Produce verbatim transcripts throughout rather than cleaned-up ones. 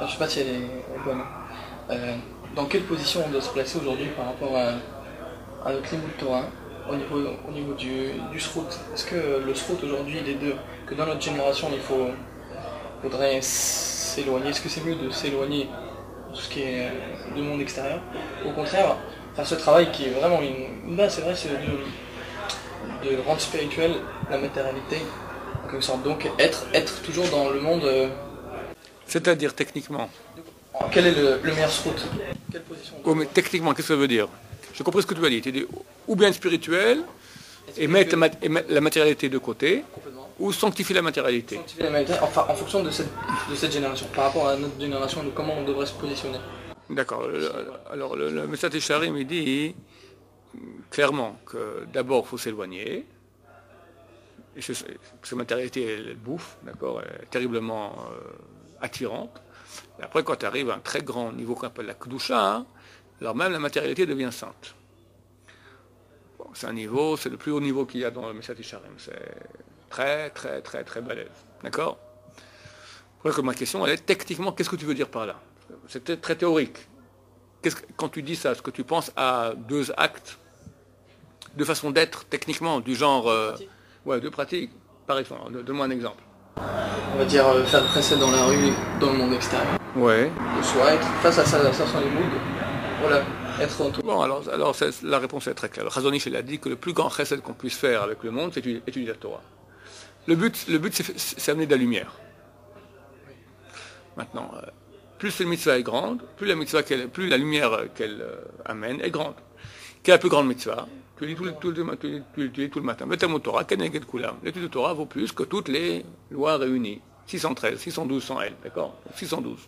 je ne sais pas si elle est bonne. Euh, dans quelle position on doit se placer aujourd'hui par rapport à, à notre limud Torah au niveau, au niveau du, du srout? Est-ce que le srout aujourd'hui, les deux, que dans notre génération il faut, faudrait s'éloigner? Est-ce que c'est mieux de s'éloigner de tout ce qui est du monde extérieur? Au contraire, faire ce travail qui est vraiment une, une base, c'est vrai, c'est de, de rendre spirituel la matérialité, en quelque sorte. Donc être, être toujours dans le monde. Euh, C'est-à-dire techniquement. Quel est le, le meilleur srout? Quelle position? Oh, mais techniquement, qu'est-ce que ça veut dire? J'ai compris ce que tu as dit. Tu dis ou bien spirituel, et mettre, la, et mettre la matérialité de côté, ou sanctifier la matérialité. Sanctifier la matérialité, enfin, en fonction de cette, de cette génération, par rapport à notre génération, de comment on devrait se positionner. D'accord. Alors, le, le Messat Yesharim, il dit clairement que d'abord, il faut s'éloigner. Et ce, cette matérialité, elle, elle bouffe, d'accord, elle est terriblement euh, attirante. Et après, quand tu arrives à un très grand niveau qu'on appelle la Kedusha, hein, alors même la matérialité devient sainte. Bon, c'est un niveau, c'est le plus haut niveau qu'il y a dans le Messat Yesharim. C'est très, très, très, très balèze. D'accord? Après, ma question, elle est techniquement, qu'est-ce que tu veux dire par là? C'est très théorique. Qu'est-ce que, quand tu dis ça, est-ce que tu penses à deux actes, deux façons d'être techniquement, du genre... Euh, ouais, deux pratiques. Par exemple, donne-moi un exemple. On va dire euh, faire précède dans la rue, dans le monde extérieur. Ouais. De soi, être face à ça, ça sont les moods. Voilà, être en tout. Bon, alors, alors la réponse est très claire. Le Chazon Ish, il a dit que le plus grand chesed qu'on puisse faire avec le monde, c'est étudier la Torah. Le but, le but c'est, c'est amener de la lumière. Maintenant, euh, plus la mitzvah est grande, plus la, mitzvah qu'elle, plus la lumière qu'elle euh, amène est grande. Quelle est la plus grande mitzvah? Tu lis tout, tout, tout, tout, tout, tout le matin. Le Talmud Torah, Keneged Kulam. L'étude de Torah vaut plus que toutes les lois réunies. six cent treize, six cent douze sans elle, d'accord? six cent douze.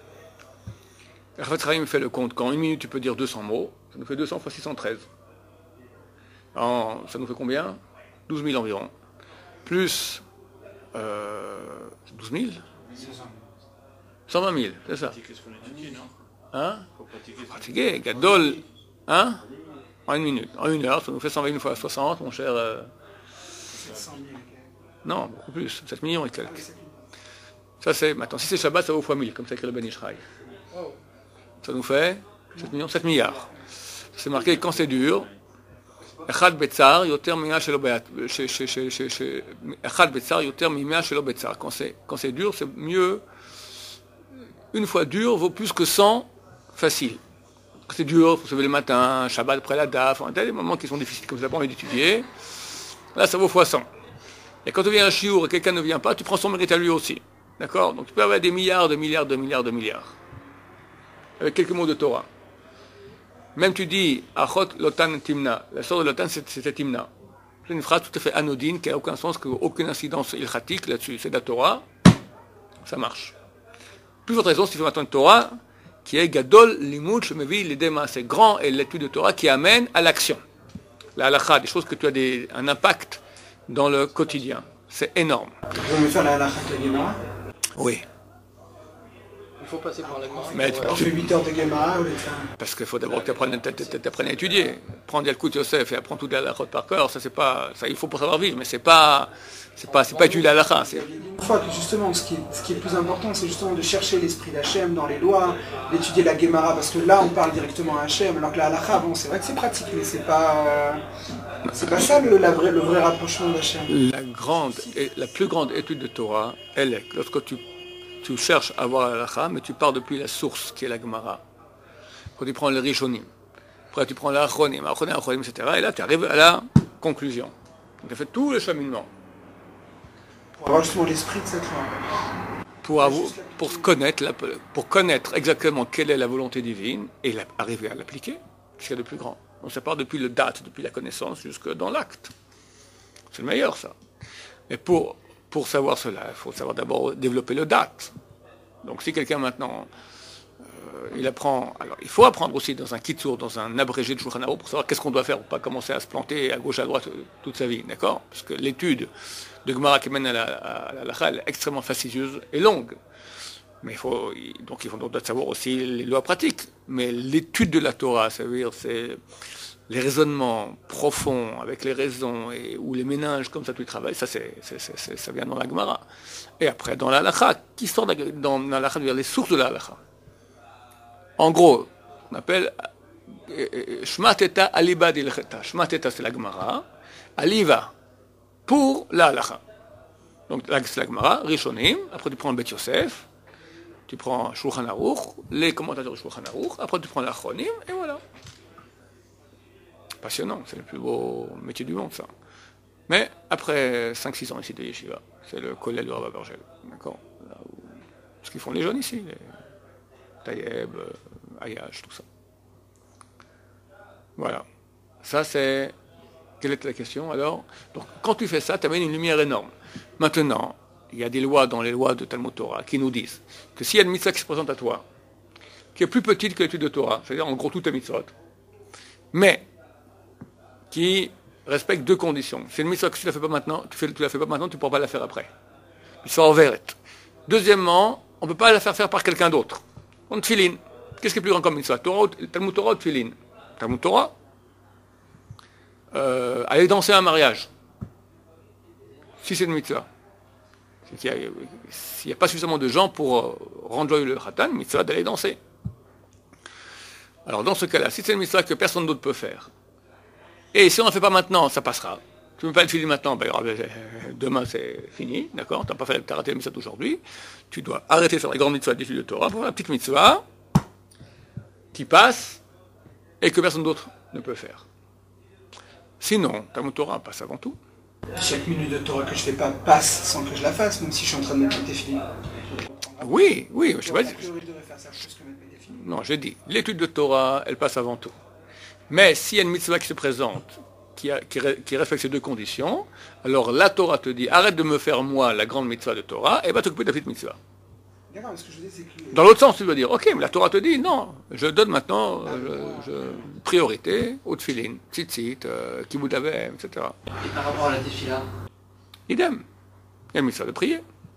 Rafat Chaim fait le compte. Quand une minute tu peux dire deux cents mots, ça nous fait deux cents fois six cent treize. Alors, ça nous fait combien? douze mille environ. Plus euh, douze mille cent vingt mille, c'est ça. Hein? Faut pratiquer. Gadol, hein? En une minute. En une heure, ça nous fait cent vingt fois soixante, mon cher. Euh... Non, beaucoup plus. sept millions et quelques. Ça c'est, maintenant, si c'est Shabbat, ça vaut fois mille, comme ça écrit le Ben Ishraï. Ça nous fait sept millions, sept milliards. C'est marqué quand c'est dur. Echad Betzar, yoter mimea shelo Echad Betzar, yoter mimea shelo Betzar. Quand c'est, quand c'est dur, c'est mieux. Une fois dur vaut plus que cent facile. C'est dur, il faut se lever le matin, Shabbat après la D A F, il y a des moments qui sont difficiles comme ça, pas envie d'étudier. Là, ça vaut fois cent. Et quand tu viens à un chiour et quelqu'un ne vient pas, tu prends son mérite à lui aussi. D'accord? Donc tu peux avoir des milliards, de milliards, de milliards, de milliards. Avec quelques mots de Torah. Même tu dis, Achot Lotan Timna. La sorte de Lotan, c'était Timna. C'est une phrase tout à fait anodine, qui n'a aucun sens, qui n'a aucune incidence ilchatique là-dessus. C'est de la Torah. Ça marche. Plus votre raison, si tu fais maintenant une Torah, qui est Gadol Limud Shemevi Lidema, c'est grand et l'étude de Torah qui amène à l'action. La halakha, des choses que tu as des, un impact dans le quotidien. C'est énorme. Vous me faire la halakha de la Gemara? Oui. Il faut passer par la Gemara. Mais on fait huit heures de Gemara ou parce qu'il faut d'abord que tu apprennes, apprennes à étudier. Prendre Yalkut Yosef et apprendre toute la halakha par cœur, ça c'est pas, ça il faut pour savoir vivre, mais c'est pas, c'est pas, c'est pas étudier la halakha. Une fois que justement, ce qui, est, ce qui est le plus important, c'est justement de chercher l'esprit d'Hachem dans les lois, d'étudier la Gemara, parce que là on parle directement à Hachem, alors que la halakha, bon, c'est vrai que c'est pratique, mais c'est pas, euh, c'est pas ça le, la vraie, le vrai rapprochement d'Hachem. La grande, la plus grande étude de Torah, elle est lorsque tu Tu cherches à voir la halakha, mais tu pars depuis la source qui est la Gemara. Quand tu prends le Rishonim, après tu prends l'Achronim, l'Achronim, l'Achronim, et cetera. Et là, tu arrives à la conclusion. Donc tu as fait tout le cheminement. Pour avoir justement l'esprit de cette loi. Pour, avoir, pour, connaître la, pour connaître exactement quelle est la volonté divine et la, arriver à l'appliquer, c'est ce qu'il y a de plus grand. Donc ça part depuis le date, depuis la connaissance, jusque dans l'acte. C'est le meilleur, ça. Mais pour... Pour savoir cela, il faut savoir d'abord développer le date. Donc si quelqu'un maintenant, euh, il apprend, alors il faut apprendre aussi dans un kitsour, dans un abrégé de Shulchan Aruch pour savoir qu'est-ce qu'on doit faire, pour ne pas commencer à se planter à gauche, à droite toute sa vie, d'accord? Parce que l'étude de Gemara qui mène à la, à la halakha est extrêmement fastidieuse et longue. Mais il faut, donc il faut donc savoir aussi les lois pratiques. Mais l'étude de la Torah, ça veut dire c'est les raisonnements profonds, avec les raisons, et, ou les méninges, comme ça tu travailles, ça, c'est, c'est, c'est, ça vient dans la Gemara. Et après, dans la halakha, qui sort dans la halakha, les sources de la halakha. En gros, on appelle Shma Teta Aliba Dilcheta. Shma Teta, c'est la Gemara. Aliva, pour la halakha. Donc, c'est la Gemara, Rishonim, après tu prends le Bet Yosef, tu prends Shulchan Aruch, les commentateurs de Shulchan Aruch, après tu prends l'Achronim, et voilà. Passionnant, c'est le plus beau métier du monde, ça. Mais après cinq six ans ici de Yeshiva, c'est le collège de Rabba Bergel, d'accord, ce qu'ils font les jeunes ici, les Taïeb, Ayash, tout ça. Voilà. Ça, c'est... Quelle était la question, alors? Donc, quand tu fais ça, tu amènes une lumière énorme. Maintenant, il y a des lois dans les lois de Talmud Torah qui nous disent que s'il y a une mitzvah qui se présente à toi, qui est plus petite que l'étude de Torah, c'est-à-dire en gros toutes les mitzvot, mais qui respecte deux conditions. C'est une mitzvah que si tu ne la fais pas maintenant, tu ne la fais pas maintenant, tu ne pourras pas la faire après. Il sera en vérité. Deuxièmement, on ne peut pas la faire faire par quelqu'un d'autre. On tefilin. Qu'est-ce qui est plus grand comme mitzvah? Torah, Talmud Torah ou tefilin? Talmud Torah. Euh, aller danser à un mariage. Si c'est une mitzvah. S'il n'y a, a pas suffisamment de gens pour euh, rendre joyeux le khatan, mitzvah d'aller danser. Alors dans ce cas-là, si c'est une mitzvah que personne d'autre peut faire, et si on ne la fait pas maintenant, ça passera. Tu ne veux pas le filer maintenant, ben, demain c'est fini, d'accord? Tu n'as pas fait, t'as raté la mitzvah d'aujourd'hui. Tu dois arrêter de faire la grande mitzvah d'étude de Torah pour faire la petite mitzvah qui passe et que personne d'autre ne peut faire. Sinon, Talmud Torah passe avant tout. Chaque minute de Torah que je ne fais pas passe sans que je la fasse, même si je suis en train de mettre mes téfilines. Oui, oui, je sais pas. Faire ça plus que mettre mes téfilines. Non, j'ai dit, l'étude de Torah, elle passe avant tout. Mais s'il y a une mitzvah qui se présente, qui, a, qui, qui respecte ces deux conditions, alors la Torah te dit, arrête de me faire moi la grande mitzvah de Torah, et va t'occuper de la petite mitzvah. D'accord, mais ce que je veux dire, c'est que... Dans l'autre sens, tu veux dire, ok, mais la Torah te dit, non, je donne maintenant euh, je, je, priorité aux tefilin, tzitzit, euh, kibbutz avim, et cetera. Et par rapport à la tefila? Idem. Il y a une mitzvah de prier.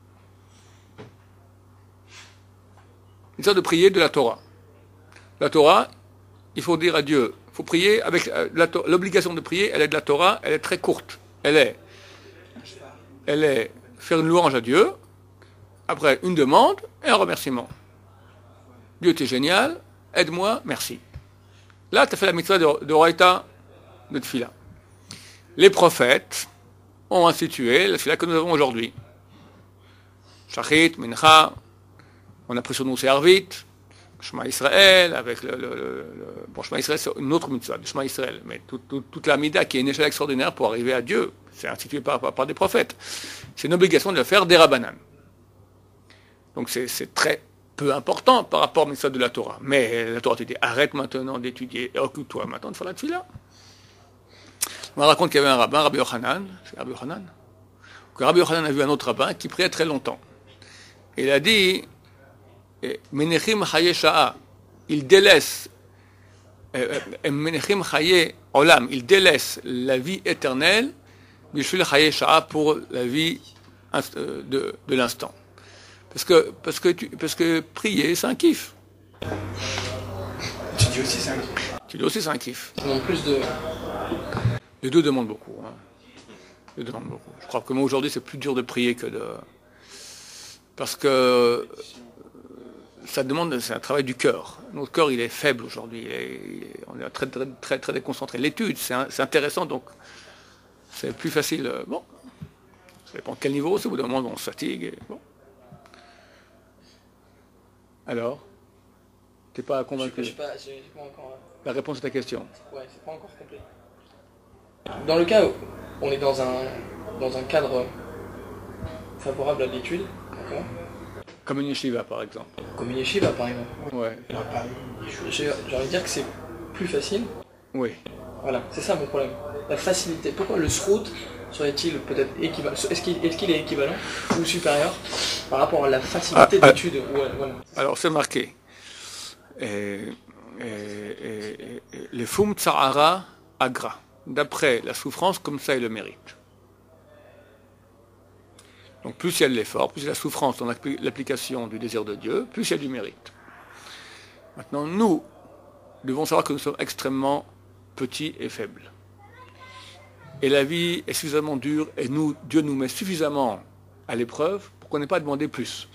Une mitzvah de prier de la Torah. La Torah, il faut dire à Dieu, il faut prier avec l'obligation de prier, elle est de la Torah, elle est très courte. Elle est, elle est faire une louange à Dieu, après une demande et un remerciement. Dieu, t'es génial, aide-moi, merci. Là, tu as fait la mitzvah de, de Oraita, de Tfila. Les prophètes ont institué la Tfila que nous avons aujourd'hui. Shachit, Mincha, on a pris sur nous c'est Arvit, Shema Israël, avec le, le, le, le... Bon, Shema Israël, c'est une autre mitzvah, de Shema Israël, mais tout, tout, toute la Mida qui est une échelle extraordinaire pour arriver à Dieu, c'est institué par, par, par des prophètes. C'est une obligation de le faire des Rabbanan. Donc c'est, c'est très peu important par rapport au mitzvah de la Torah. Mais la Torah te dit, arrête maintenant d'étudier et occupe-toi maintenant de faire la tefila. On raconte qu'il y avait un rabbin, Rabbi Yochanan, c'est Rabbi Yochanan, que Rabbi Yochanan a vu un autre rabbin qui priait très longtemps. Et il a dit, Menechim Chaye Sha'a, il délaisse, Menechim Chaye Olam, il délaisse la vie éternelle, Bishul Chaye Sha'a pour la vie de, de l'instant. Parce que, parce, que tu, parce que prier, c'est un kiff. Tu dis aussi c'est un kiff. Tu dis aussi c'est un kiff. Ça demande plus de... Les deux demandent beaucoup. Hein. Les deux demandent beaucoup. Je crois que moi aujourd'hui c'est plus dur de prier que de... Parce que ça demande, c'est un travail du cœur. Notre cœur il est faible aujourd'hui. Il est, il est, on est très, très, très, très déconcentré. L'étude, c'est, un, c'est intéressant, donc c'est plus facile. Bon, ça dépend de quel niveau, c'est au bout d'un moment on se fatigue. Et, bon. Alors, t'es pas convaincu? Je suis pas, je suis pas encore... La réponse à ta question? Ouais, c'est pas encore complet. Dans le cas où on est dans un, dans un cadre favorable à l'étude, d'accord? Comme une yeshiva, par exemple. Comme une yeshiva, par exemple. Ouais. J'ai, j'ai envie de dire que c'est plus facile. Oui. Voilà, c'est ça mon problème. La facilité. Pourquoi le srout serait-il peut-être équivalent? Est-ce qu'il, est-ce qu'il est équivalent ou supérieur par rapport à la facilité ah, d'étude? Ah, ouais, voilà. Alors c'est marqué. Et, et, et, et, les fum tsa'ara agra. D'après la souffrance, comme ça est le mérite. Donc plus il y a de l'effort, plus il y a la souffrance dans l'application du désir de Dieu, plus il y a du mérite. Maintenant, nous devons savoir que nous sommes extrêmement petit et faible. Et la vie est suffisamment dure et nous, Dieu nous met suffisamment à l'épreuve pour qu'on n'ait pas demandé plus.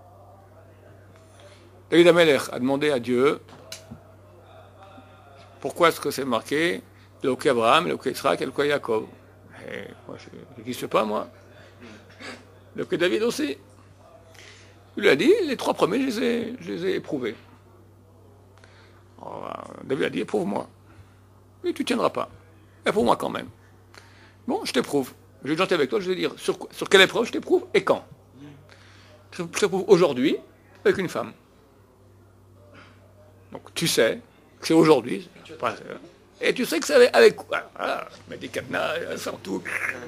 David Amelech a demandé à Dieu pourquoi est-ce que c'est marqué Eloké Abraham, Eloké Yitzhak, Eloké Yaakov. Et moi, je n'existe pas, moi. Eloké David aussi. Il lui a dit, les trois premiers, je les ai, je les ai éprouvés. Alors, David a dit, éprouve-moi. Mais tu ne tiendras pas. Éprouve-moi quand même. Bon, je t'éprouve. Je vais chanter avec toi, je vais dire sur, sur quelle épreuve je t'éprouve et quand. Je t'éprouve aujourd'hui avec une femme. Donc tu sais que c'est aujourd'hui. Et tu sais que c'est avec quoi. Voilà, mais des cadenas, sans tout.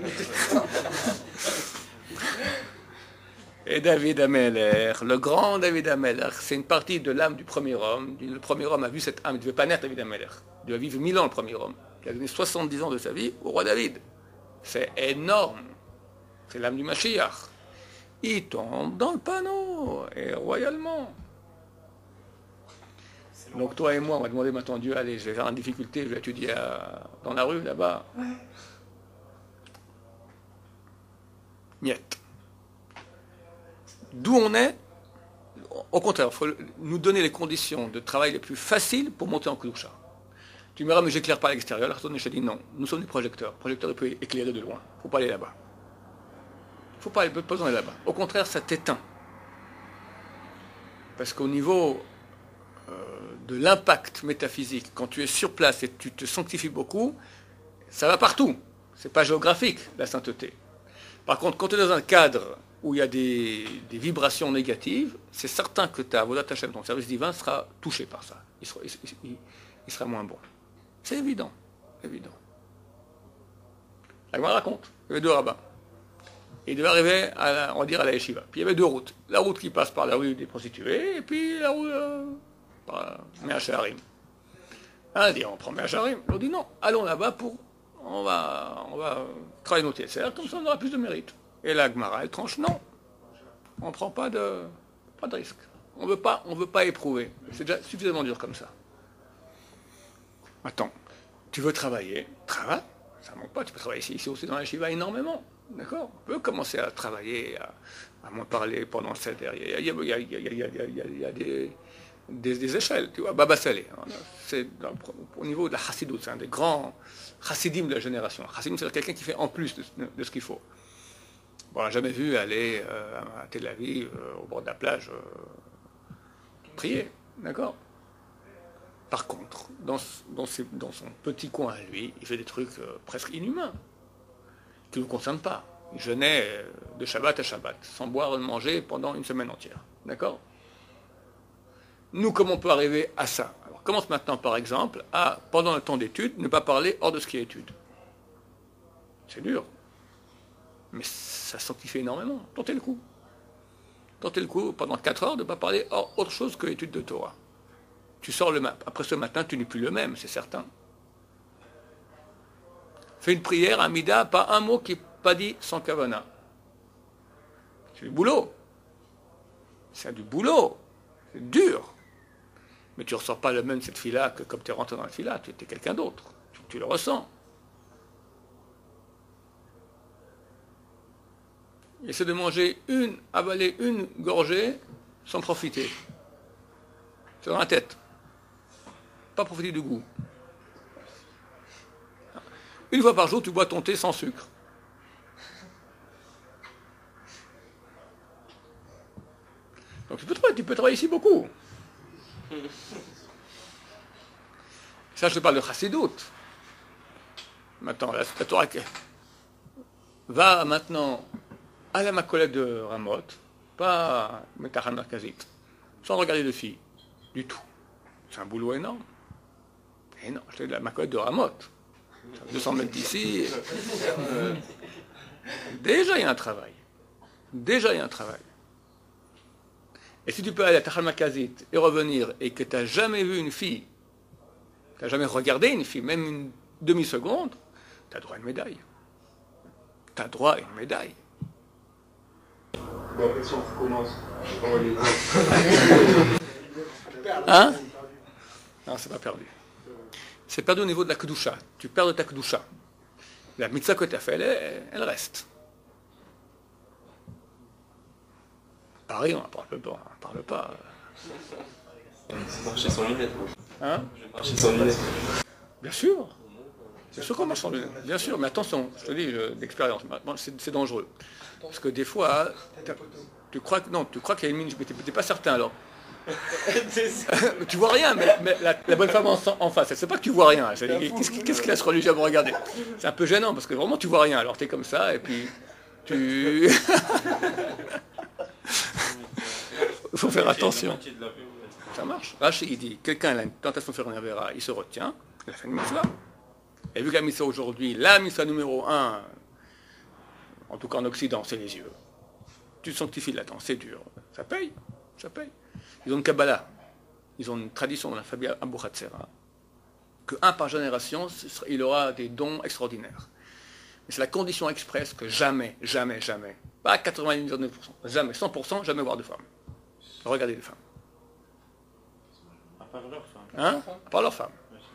Et David Amelech, le grand David Amelech, c'est une partie de l'âme du premier homme. Le premier homme a vu cette âme. Il ne devait pas naître David Amelech. Il devait vivre mille ans le premier homme. Il a donné soixante-dix ans de sa vie au roi David. C'est énorme. C'est l'âme du Mashiach. Il tombe dans le panneau, et royalement. Donc toi et moi, on va demander maintenant Dieu, allez, je vais faire une difficulté, je vais étudier à, dans la rue, là-bas. Ouais. Niet. D'où on est, au contraire, il faut nous donner les conditions de travail les plus faciles pour monter en Kedusha. Tu me diras, mais j'éclaire pas à l'extérieur. Alors, je te dis non, nous sommes des projecteurs. Le projecteur, il peut éclairer de loin. Il ne faut pas aller là-bas. Il ne faut pas aller, pas aller là-bas. Au contraire, ça t'éteint. Parce qu'au niveau euh, de l'impact métaphysique, quand tu es sur place et tu te sanctifies beaucoup, ça va partout. Ce n'est pas géographique, la sainteté. Par contre, quand tu es dans un cadre où il y a des, des vibrations négatives, c'est certain que ta Avodat Hashem, ton service divin, sera touché par ça. Il sera, il, il, il sera moins bon. C'est évident, évident. La Gemara raconte, il y avait deux rabbins. Il devait arriver, à la, on va dire, à la yeshiva. Puis il y avait deux routes. La route qui passe par la rue des prostituées, et puis la route euh, par Mea Shearim. Un dit, on prend Mea Shearim. L'autre dit, non, allons là-bas pour, on va, on va travailler nos T S R, comme ça on aura plus de mérite. Et la Gemara, elle tranche, non. On ne prend pas de, pas de risque. On veut pas, on veut pas éprouver. C'est déjà suffisamment dur comme ça. Attends, tu veux travailler, travaille, ça ne manque pas, tu peux travailler ici, ici aussi dans la Shiva énormément, d'accord? On peut commencer à travailler, à, à moins parler pendant le seder. Il y a, il y a, il y a, il y a, il y a, il y a, il y a des, des, des échelles, tu vois, Baba Salé, c'est au niveau de la Hassidout, c'est un des grands Hassidim de la génération. Hassidim, c'est quelqu'un qui fait en plus de, de, de ce qu'il faut. Bon, on n'a jamais vu aller euh, à Tel Aviv, euh, au bord de la plage, euh, prier, d'accord? Par contre, dans, dans, ses, dans son petit coin à lui, il fait des trucs euh, presque inhumains, qui ne nous concernent pas. Il jeûnait euh, de Shabbat à Shabbat, sans boire et manger pendant une semaine entière. D'accord? Nous, comment on peut arriver à ça? Alors, commence maintenant, par exemple, à, pendant le temps d'étude, ne pas parler hors de ce qui est étude. C'est dur. Mais ça sanctifie énormément. Tentez le coup. Tentez le coup, pendant quatre heures, de ne pas parler hors autre chose que l'étude de Torah. Tu sors le matin. Après ce matin, tu n'es plus le même, c'est certain. Fais une prière, un mida, pas un mot qui n'est pas dit sans kavana. C'est du boulot. C'est du boulot. C'est dur. Mais tu ne ressens pas le même cette fille-là que comme tu es rentré dans la fille-là. Tu étais quelqu'un d'autre. Tu, tu le ressens. Essaie de manger une, avaler une gorgée sans profiter. C'est dans la tête. Pas profiter du goût. Une fois par jour, tu bois ton thé sans sucre. Donc tu peux travailler, tu peux travailler ici beaucoup. Ça, je te parle de Chassidut. Maintenant, la, la Torah va maintenant à la Makolet de Ramoth, pas Metachan Merkazit, sans regarder de filles, du tout. C'est un boulot énorme. Et non, je te dis la Makolet de Ramoth. deux cents mètres d'ici. Euh, déjà, il y a un travail. Déjà, il y a un travail. Et si tu peux aller à Tachal Makazit et revenir et que tu n'as jamais vu une fille, tu n'as jamais regardé une fille, même une demi-seconde, tu as droit à une médaille. Tu as droit à une médaille. L'impression que commence. Hein? Non, c'est pas perdu. c'est perdu au niveau de la kedusha. Tu perds de ta kedusha. La mitzvah que tu as fait, elle, elle reste. Paris, on n'en parle pas. On n'en parle pas. Marcher sans lunettes. Hein? Marcher sans lunettes. Bien sûr. Bien sûr qu'on marche sans lunettes. Bien sûr, mais attention, je te dis d'expérience, c'est dangereux. Parce que des fois, tu crois que non, tu crois qu'il y a une mine, mais tu n'es pas certain alors. Tu vois rien, mais, mais la, la bonne femme en, en face, elle ne sait pas que tu vois rien. Qu'est-ce qu'il qu qu a ce religieux à me regarder? C'est un peu gênant parce que vraiment tu vois rien. Alors tu es comme ça et puis tu. Il faut faire attention. Ça marche. Rachid, il dit, quelqu'un a une tentation de faire une avéra, il se retient, il a fait une mitzvah. Et vu que la mitzvah aujourd'hui, la mitzvah numéro un, en tout cas en Occident, c'est les yeux. Tu te sanctifies là-dedans, c'est dur. Ça paye, ça paye. Ils ont une Kabbalah, ils ont une tradition dans la famille Abou Hatzera, que un par génération, il aura des dons extraordinaires. Mais c'est la condition expresse que jamais, jamais, jamais, pas quatre-vingt-dix-neuf pour cent, jamais, cent pour cent, jamais voir de femmes. Regardez les femmes. À part leur femme. Hein? À part leurs femmes.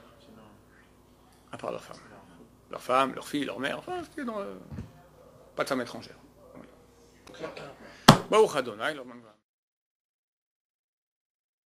À part leurs femmes. Leurs femmes, leurs filles, leurs mères, enfin, c'est dans le... pas de femmes étrangères. Baruch Adonai, leur